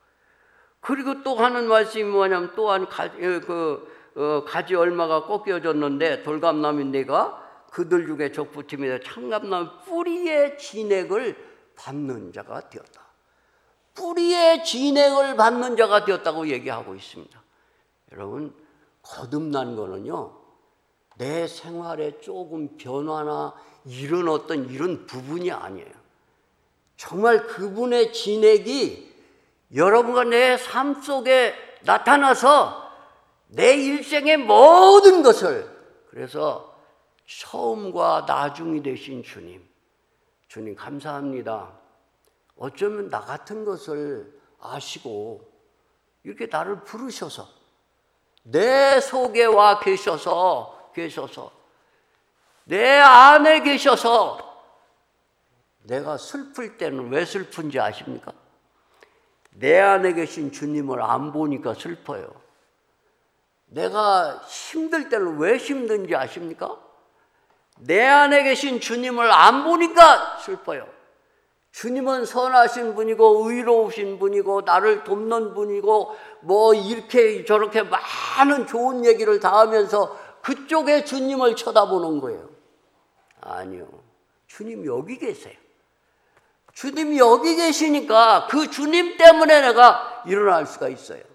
그리고 또 하는 말씀이 뭐냐면 또한 가지, 그, 어, 가지 얼마가 꺾여졌는데 돌감나무 내가 그들 중에 적부팀이다. 참감나무 뿌리의 진액을 받는 자가 되었다. 뿌리의 진액을 받는 자가 되었다고 얘기하고 있습니다. 여러분, 거듭난 거는요, 내 생활에 조금 변화나 이런 어떤 이런 부분이 아니에요. 정말 그분의 진액이 여러분과 내 삶 속에 나타나서 내 일생의 모든 것을, 그래서 처음과 나중이 되신 주님, 주님 감사합니다. 어쩌면 나 같은 것을 아시고 이렇게 나를 부르셔서 내 속에 와 계셔서 계셔서 내 안에 계셔서 내가 슬플 때는 왜 슬픈지 아십니까? 내 안에 계신 주님을 안 보니까 슬퍼요. 내가 힘들 때는 왜 힘든지 아십니까? 내 안에 계신 주님을 안 보니까 슬퍼요. 주님은 선하신 분이고 의로우신 분이고 나를 돕는 분이고 뭐 이렇게 저렇게 많은 좋은 얘기를 다 하면서 그쪽에 주님을 쳐다보는 거예요. 아니요. 주님 여기 계세요. 주님이 여기 계시니까 그 주님 때문에 내가 일어날 수가 있어요.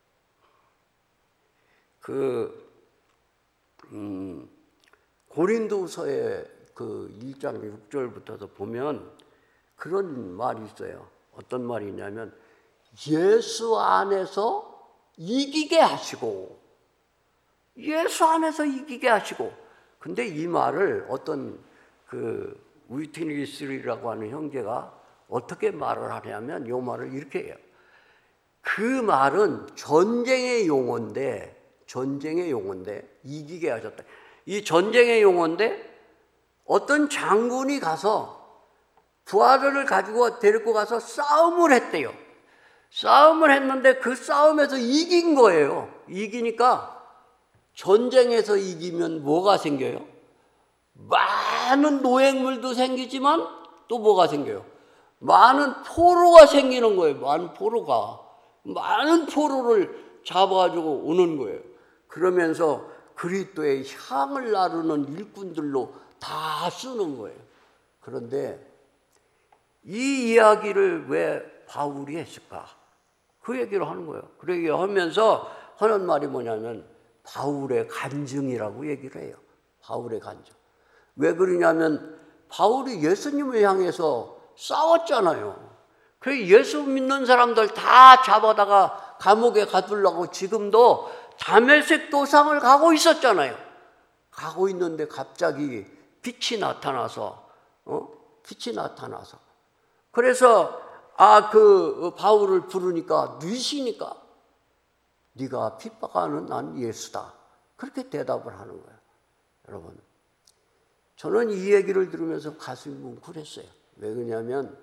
그 음, 고린도서의 그 일 장 육 절부터도 보면 그런 말이 있어요. 어떤 말이냐면 예수 안에서 이기게 하시고, 예수 안에서 이기게 하시고. 근데 이 말을 어떤 그 위트니스리라고 하는 형제가 어떻게 말을 하냐면 이 말을 이렇게 해요. 그 말은 전쟁의 용어인데, 전쟁의 용어인데 이기게 하셨다. 이 전쟁의 용어인데 어떤 장군이 가서 부하들을 가지고 데리고 가서 싸움을 했대요. 싸움을 했는데 그 싸움에서 이긴 거예요. 이기니까 전쟁에서 이기면 뭐가 생겨요? 많은 노획물도 생기지만 또 뭐가 생겨요? 많은 포로가 생기는 거예요. 많은 포로가. 많은 포로를 잡아가지고 오는 거예요. 그러면서 그리스도의 향을 나르는 일꾼들로 다 쓰는 거예요. 그런데 이 이야기를 왜 바울이 했을까? 그 얘기를 하는 거예요. 그 얘기를 하면서 하는 말이 뭐냐면 바울의 간증이라고 얘기를 해요. 바울의 간증. 왜 그러냐면 바울이 예수님을 향해서 싸웠잖아요. 그래서 예수 믿는 사람들 다 잡아다가 감옥에 가두려고 지금도 다메섹 도상을 가고 있었잖아요. 가고 있는데 갑자기 빛이 나타나서, 어? 빛이 나타나서. 그래서 아, 그 바울을 부르니까 누이시니까 네가 핍박하는 난 예수다. 그렇게 대답을 하는 거예요. 여러분, 저는 이 얘기를 들으면서 가슴이 뭉클했어요. 왜 그러냐면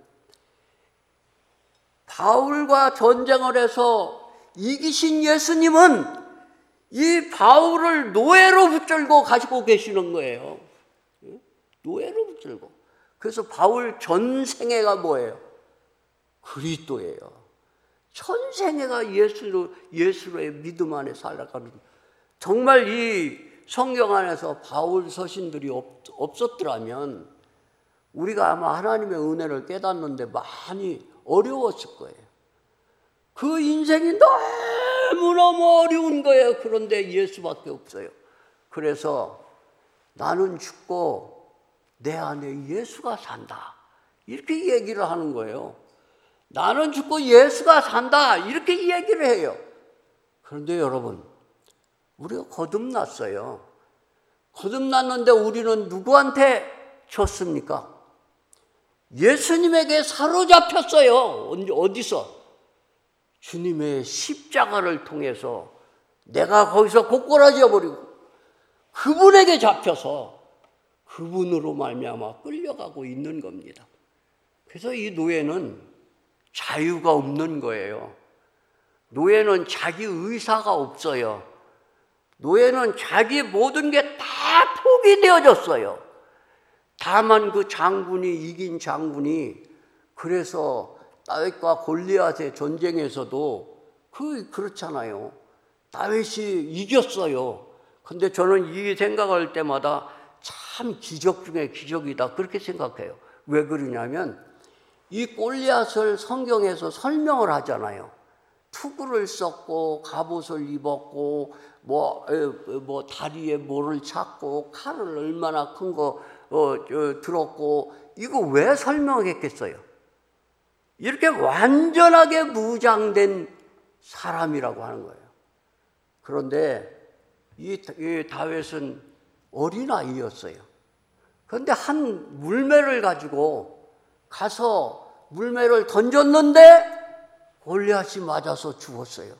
바울과 전쟁을 해서 이기신 예수님은 이 바울을 노예로 붙들고 가지고 계시는 거예요. 노예로 붙들고. 그래서 바울 전생애가 뭐예요? 그리스도예요. 전생애가 예수로, 예수로의 믿음 안에 살아가는. 정말 이 성경 안에서 바울 서신들이 없, 없었더라면 우리가 아마 하나님의 은혜를 깨닫는데 많이 어려웠을 거예요. 그 인생이 너무너무 어려운 거예요. 그런데 예수밖에 없어요. 그래서 나는 죽고 내 안에 예수가 산다, 이렇게 얘기를 하는 거예요. 나는 죽고 예수가 산다, 이렇게 얘기를 해요. 그런데 여러분, 우리가 거듭났어요. 거듭났는데 우리는 누구한테 졌습니까? 예수님에게 사로잡혔어요. 어디서? 주님의 십자가를 통해서 내가 거기서 고꾸라져 버리고 그분에게 잡혀서 그분으로 말미암아 끌려가고 있는 겁니다. 그래서 이 노예는 자유가 없는 거예요. 노예는 자기 의사가 없어요. 노예는 자기 모든 게 다 포기되어졌어요. 다만 그 장군이, 이긴 장군이, 그래서 다윗과 골리앗의 전쟁에서도 그 그렇잖아요. 다윗이 이겼어요. 근데 저는 이 생각할 때마다 참 기적 중에 기적이다, 그렇게 생각해요. 왜 그러냐면 이 골리앗을 성경에서 설명을 하잖아요. 투구를 썼고 갑옷을 입었고 뭐, 뭐 다리에 뭐를 찾고 칼을 얼마나 큰 거 어, 어, 들었고, 이거 왜 설명했겠어요? 이렇게 완전하게 무장된 사람이라고 하는 거예요. 그런데 이, 이 다윗은 어린아이였어요. 그런데 한 물매를 가지고 가서 물매를 던졌는데 골리앗이 맞아서 죽었어요.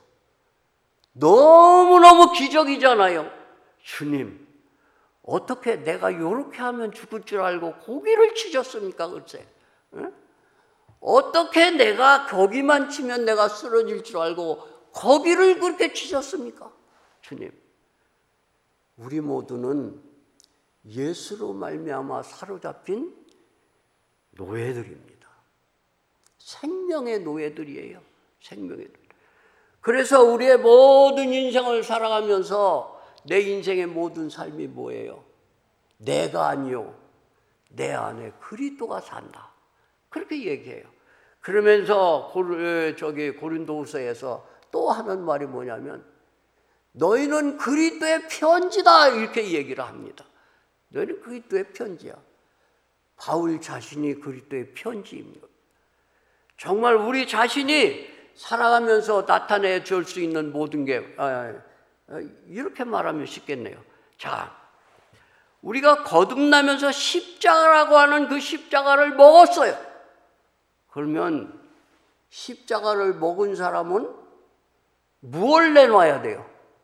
너무너무 기적이잖아요. 주님, 어떻게 내가 이렇게 하면 죽을 줄 알고 고기를 치셨습니까? 글쎄, 응? 어떻게 내가 거기만 치면 내가 쓰러질 줄 알고 거기를 그렇게 치셨습니까? 주님, 우리 모두는 예수로 말미암아 사로잡힌 노예들입니다. 생명의 노예들이에요. 생명의 노예. 그래서 우리의 모든 인생을 살아가면서 내 인생의 모든 삶이 뭐예요? 내가 아니요, 내 안에 그리스도가 산다, 그렇게 얘기해요. 그러면서 고르, 저기 고린도후서에서 또 하는 말이 뭐냐면 너희는 그리스도의 편지다, 이렇게 얘기를 합니다. 너희는 그리스도의 편지야. 바울 자신이 그리스도의 편지입니다. 정말 우리 자신이 살아가면서 나타내 줄 수 있는 모든 게, 아, 이렇게 말하면 쉽겠네요. 자, 우리가 거듭나면서 십자가라고 하는 그 십자가를 먹었어요. 그러면 십자가를 먹은 사람은 무엇을 내놔야 돼요?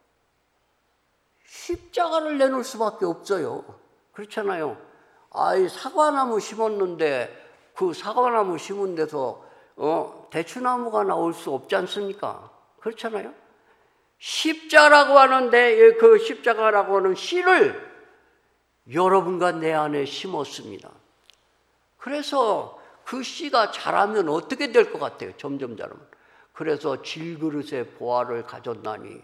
십자가를 내놓을 수밖에 없어요. 그렇잖아요. 아이, 사과나무 심었는데 그 사과나무 심은 데서 어, 대추나무가 나올 수 없지 않습니까? 그렇잖아요. 십자라고 하는데 그 십자가라고 하는 씨를 여러분과 내 안에 심었습니다. 그래서 그 씨가 자라면 어떻게 될 것 같아요? 점점 자라면. 그래서 질그릇의 보화를 가졌나니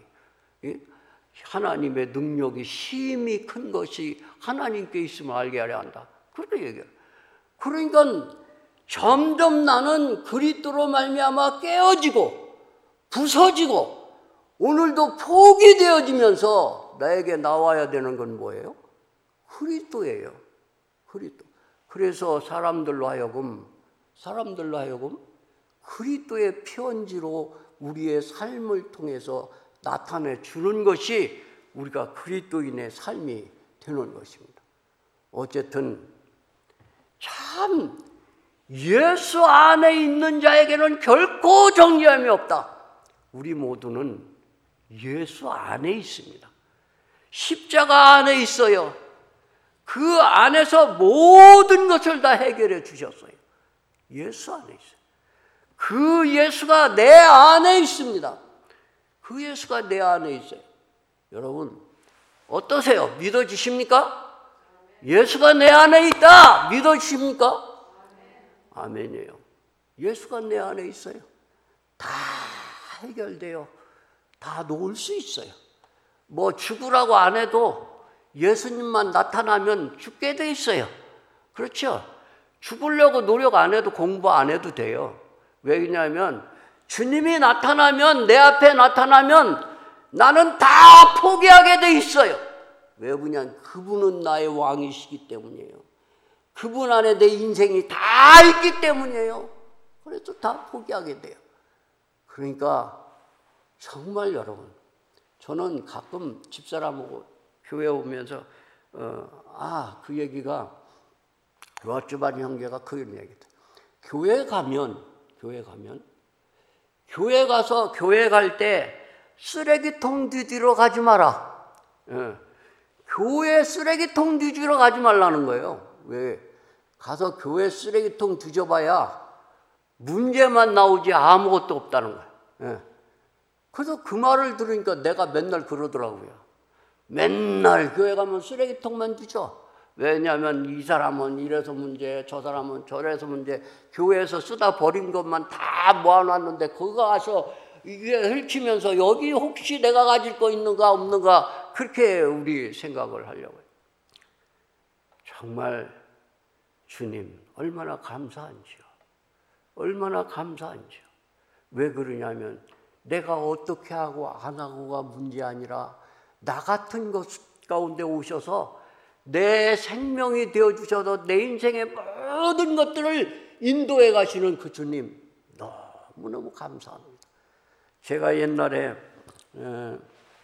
하나님의 능력이 심히 큰 것이 하나님께 있음을 알게 하려 한다, 그렇게 얘기해요. 그러니까 점점 나는 그리스도로 말미암아 깨어지고 부서지고 오늘도 포기되어지면서 나에게 나와야 되는 건 뭐예요? 그리스도예요. 그리스도. 그래서 사람들로 하여금 사람들로 하여금 그리스도의 편지로 우리의 삶을 통해서 나타내 주는 것이 우리가 그리스도인의 삶이 되는 것입니다. 어쨌든 참 예수 안에 있는 자에게는 결코 정죄함이 없다. 우리 모두는 예수 안에 있습니다. 십자가 안에 있어요. 그 안에서 모든 것을 다 해결해 주셨어요. 예수 안에 있어요. 그 예수가 내 안에 있습니다. 그 예수가 내 안에 있어요. 여러분 어떠세요? 믿어지십니까? 예수가 내 안에 있다. 믿어지십니까? 아멘이에요. 예수가 내 안에 있어요. 다 해결돼요. 다 놓을 수 있어요. 뭐 죽으라고 안 해도 예수님만 나타나면 죽게 돼 있어요. 그렇죠? 죽으려고 노력 안 해도 공부 안 해도 돼요. 왜냐하면 주님이 나타나면, 내 앞에 나타나면 나는 다 포기하게 돼 있어요. 왜 그러냐? 그분은 나의 왕이시기 때문이에요. 그분 안에 내 인생이 다 있기 때문이에요. 그래서 다 포기하게 돼요. 그러니까 정말 여러분, 저는 가끔 집사람하고 교회 오면서 어, 아, 그 얘기가 롯주반 형제가 그런 얘기다. 교회 가면 교회 가면 교회 가서 교회 갈 때 쓰레기통 뒤지러 가지 마라. 예. 교회 쓰레기통 뒤지러 가지 말라는 거예요. 왜? 가서 교회 쓰레기통 뒤져봐야 문제만 나오지 아무것도 없다는 거예요. 예. 그래서 그 말을 들으니까 내가 맨날 그러더라고요. 맨날 교회 가면 쓰레기통만 뒤져. 왜냐하면 이 사람은 이래서 문제, 저 사람은 저래서 문제, 교회에서 쓰다 버린 것만 다 모아놨는데 그거 가서 이게 펼치면서 여기 혹시 내가 가질 거 있는가 없는가 그렇게 우리 생각을 하려고 해요. 정말 주님 얼마나 감사한지요. 얼마나 감사한지요. 왜 그러냐면 내가 어떻게 하고 안 하고가 문제 아니라 나 같은 것 가운데 오셔서 내 생명이 되어주셔서 내 인생의 모든 것들을 인도해 가시는 그 주님 너무너무 감사합니다. 제가 옛날에 에,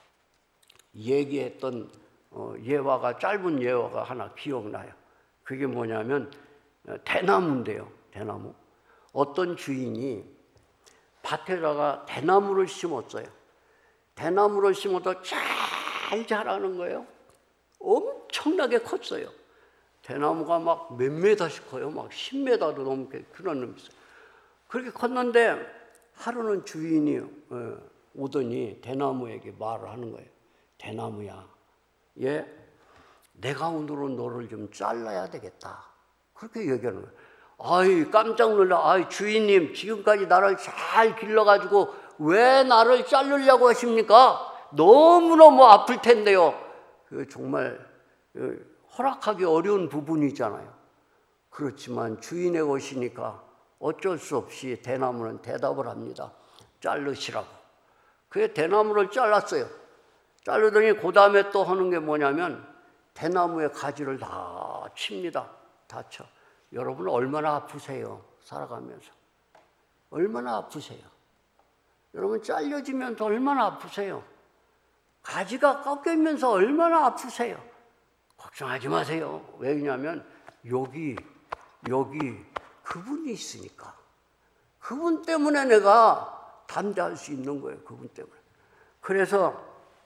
얘기했던 어, 예화가 짧은 예화가 하나 기억나요. 그게 뭐냐면 대나무인데요. 대나무. 어떤 주인이 밭에다가 대나무를 심었어요. 대나무를 심어도 잘 자라는 거예요. 엄청나게 컸어요. 대나무가 막 몇 메다씩 커요. 막 십 메다도 넘게 그런 놈이 있어요. 그렇게 컸는데 하루는 주인이 오더니 대나무에게 말을 하는 거예요. 대나무야, 얘 내가 오늘은 너를 좀 잘라야 되겠다. 그렇게 얘기하는 거예요. 아이 깜짝 놀라. 아이 주인님 지금까지 나를 잘 길러가지고 왜 나를 자르려고 하십니까? 너무너무 아플 텐데요. 그 정말 허락하기 어려운 부분이잖아요. 그렇지만 주인의 것이니까 어쩔 수 없이 대나무는 대답을 합니다. 자르시라고. 그게 대나무를 잘랐어요. 자르더니 그 다음에 또 하는 게 뭐냐면 대나무의 가지를 다 칩니다. 다 쳐. 여러분 얼마나 아프세요? 살아가면서. 얼마나 아프세요? 여러분 잘려지면서 얼마나 아프세요? 가지가 꺾이면서 얼마나 아프세요? 걱정하지 마세요. 왜냐하면 여기 여기 그분이 있으니까. 그분 때문에 내가 담대할 수 있는 거예요. 그분 때문에. 그래서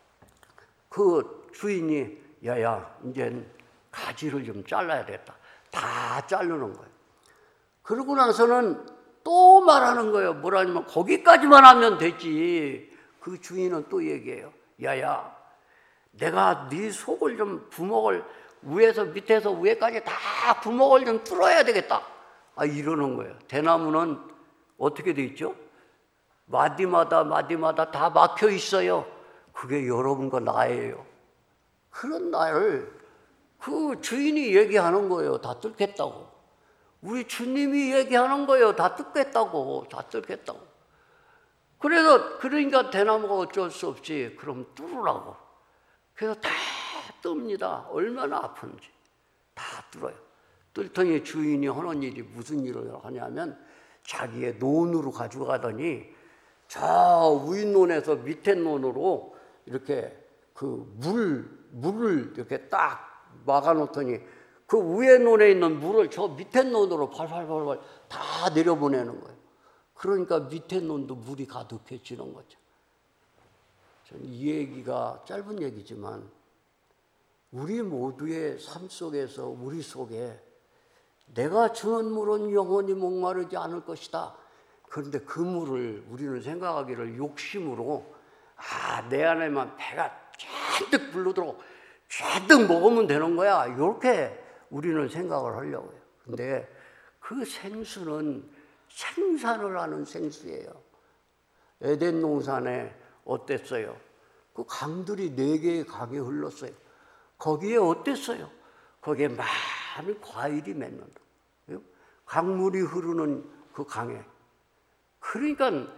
그 주인이 야야 이제 가지를 좀 잘라야 되겠다. 다 자르는 거예요. 그러고 나서는 또 말하는 거예요. 뭐라냐면 거기까지만 하면 되지. 그 주인은 또 얘기해요. 야야 내가 네 속을 좀 부먹을 위에서 밑에서 위에까지 다 부먹을 좀 뚫어야 되겠다. 아 이러는 거예요. 대나무는 어떻게 돼 있죠? 마디마다 마디마다 다 막혀 있어요. 그게 여러분과 나예요. 그런 나를 그 주인이 얘기하는 거예요. 다 뚫겠다고. 우리 주님이 얘기하는 거예요. 다 뚫겠다고. 다 뚫겠다고. 그래서 그러니까 대나무가 어쩔 수 없이 그럼 뚫으라고. 그래서 다 뜹니다. 얼마나 아픈지 다 뚫어요. 뚫더니 주인이 하는 일이 무슨 일을 하냐면 자기의 논으로 가져가더니 저 위 논에서 밑에 논으로 이렇게 그 물, 물을 이렇게 딱 막아놓더니 그 위에 논에 있는 물을 저 밑에 논으로 발발발발 다 내려보내는 거예요. 그러니까 밑에 논도 물이 가득해지는 거죠. 저는 이 얘기가 짧은 얘기지만 우리 모두의 삶 속에서 우리 속에 내가 주는 물은 영원히 목마르지 않을 것이다. 그런데 그 물을 우리는 생각하기를 욕심으로 아, 내 안에만 배가 잔뜩 불러들어오고 잔뜩 먹으면 되는 거야. 이렇게 우리는 생각을 하려고 해요. 근데 그 생수는 생산을 하는 생수예요. 에덴 동산에 어땠어요? 그 강들이 네 개의 강이 흘렀어요. 거기에 어땠어요? 거기에 많은 과일이 맺는다. 강물이 흐르는 그 강에. 그러니까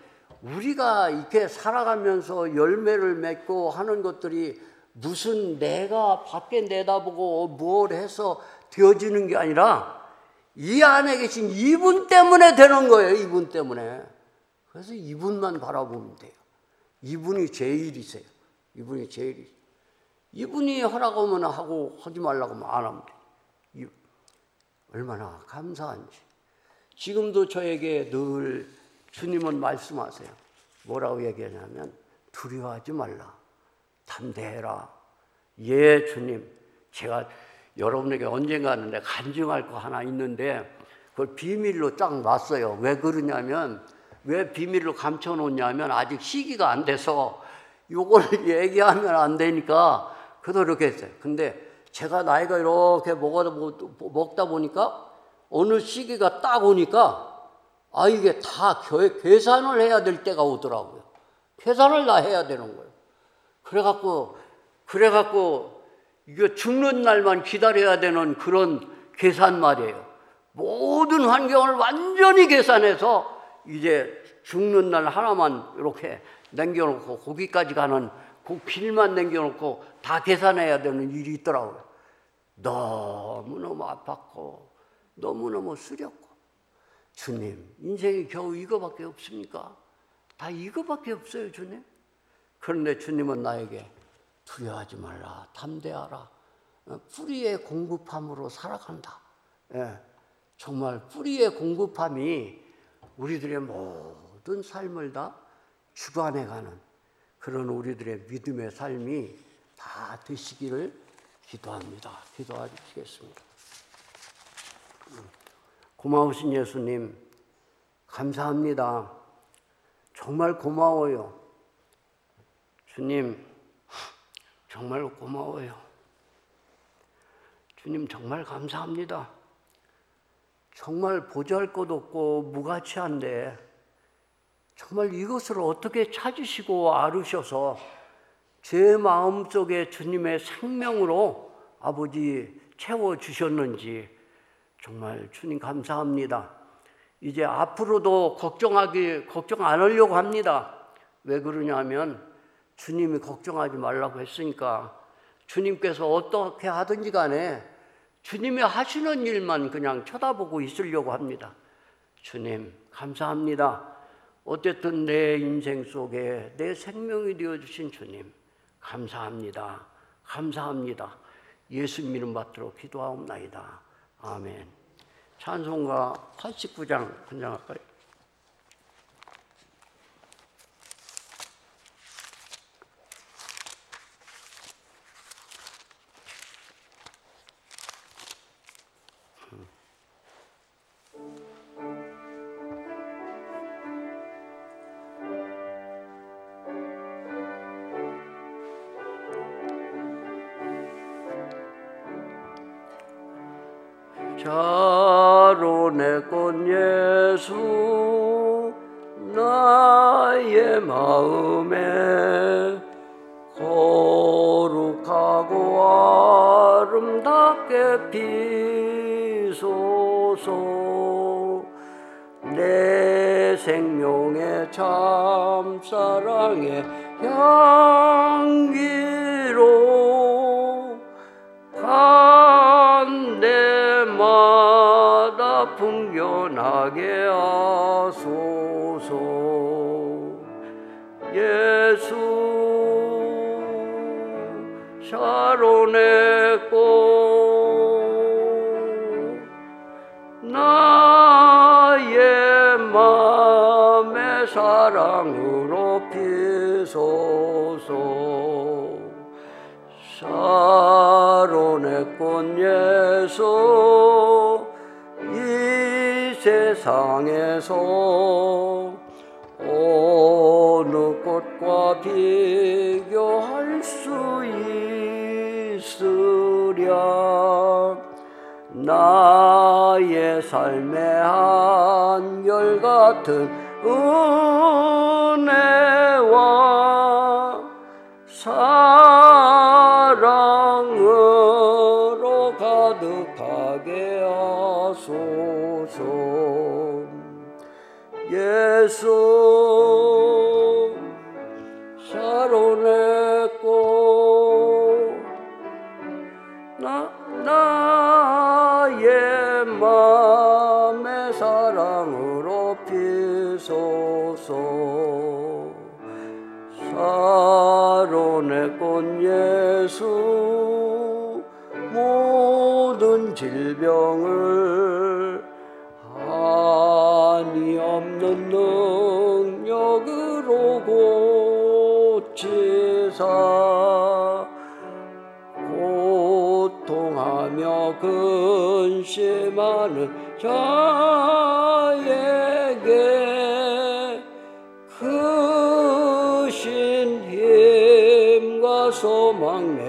우리가 이렇게 살아가면서 열매를 맺고 하는 것들이 무슨 내가 밖에 내다보고 뭘 해서 되어지는 게 아니라 이 안에 계신 이분 때문에 되는 거예요. 이분 때문에. 그래서 이분만 바라보면 돼요. 이분이 제일이세요. 이분이 제일이세요. 이분이 하라고 하면 하고 하지 말라고 하면 안 하면 돼요. 얼마나 감사한지. 지금도 저에게 늘 주님은 말씀하세요. 뭐라고 얘기하냐면 두려워하지 말라. 담대해라. 예, 주님. 제가 여러분에게 언젠가는 내가 간증할 거 하나 있는데 그걸 비밀로 쫙 놨어요. 왜 그러냐면 왜 비밀로 감춰놓냐면 아직 시기가 안 돼서 이걸 얘기하면 안 되니까 그래도 이렇게 했어요. 근데 제가 나이가 이렇게 먹다 보니까 어느 시기가 딱 오니까 아 이게 다 계산을 해야 될 때가 오더라고요. 계산을 다 해야 되는 거예요. 그래갖고 그래갖고 이게 죽는 날만 기다려야 되는 그런 계산 말이에요. 모든 환경을 완전히 계산해서 이제 죽는 날 하나만 이렇게 남겨놓고 거기까지 가는 그 길만 남겨놓고 다 계산해야 되는 일이 있더라고요. 너무너무 아팠고 너무너무 쓰렸고 주님 인생이 겨우 이거밖에 없습니까? 다 이거밖에 없어요 주님. 그런데 주님은 나에게 두려워하지 말라 담대하라 뿌리의 공급함으로 살아간다. 예, 정말 뿌리의 공급함이 우리들의 모든 삶을 다 주관해가는 그런 우리들의 믿음의 삶이 다 되시기를 기도합니다. 기도하시겠습니다. 고마우신 예수님 감사합니다. 정말 고마워요. 주님 정말 고마워요. 주님 정말 감사합니다. 정말 보잘것 없고 무가치한데 정말 이것을 어떻게 찾으시고 알으셔서 제 마음속에 주님의 생명으로 아버지 채워주셨는지 정말 주님 감사합니다. 이제 앞으로도 걱정하기, 걱정 안 하려고 합니다. 왜 그러냐면 주님이 걱정하지 말라고 했으니까 주님께서 어떻게 하든지 간에 주님이 하시는 일만 그냥 쳐다보고 있으려고 합니다. 주님 감사합니다. 어쨌든 내 인생 속에 내 생명이 되어주신 주님 감사합니다. 감사합니다. 예수 이름 받들어 기도하옵나이다. 아멘. 찬송가 팔십구 장 헌장할까요? 샤론의 꽃 예수 나의 마음에 거룩하고 아름답게 피소서. 내 생명의 참사랑의 향기로 간 데마다 풍겨나게 하소서. 예수 샤론의 꽃 나의 맘의 사랑으로 피소서. 샤론의 꽃 예수 이 세상에서 어느 꽃과 비교할 수 있으랴. 나의 삶의 한결같은 은혜와 사랑으로 가득하게 하소서. 예수 맘의 사랑으로 비소서. 사론의 꽃 예수 모든 질병을 한이 없는 능력으로 고치사 고통하며 근심하는 자에게 크신 힘과 소망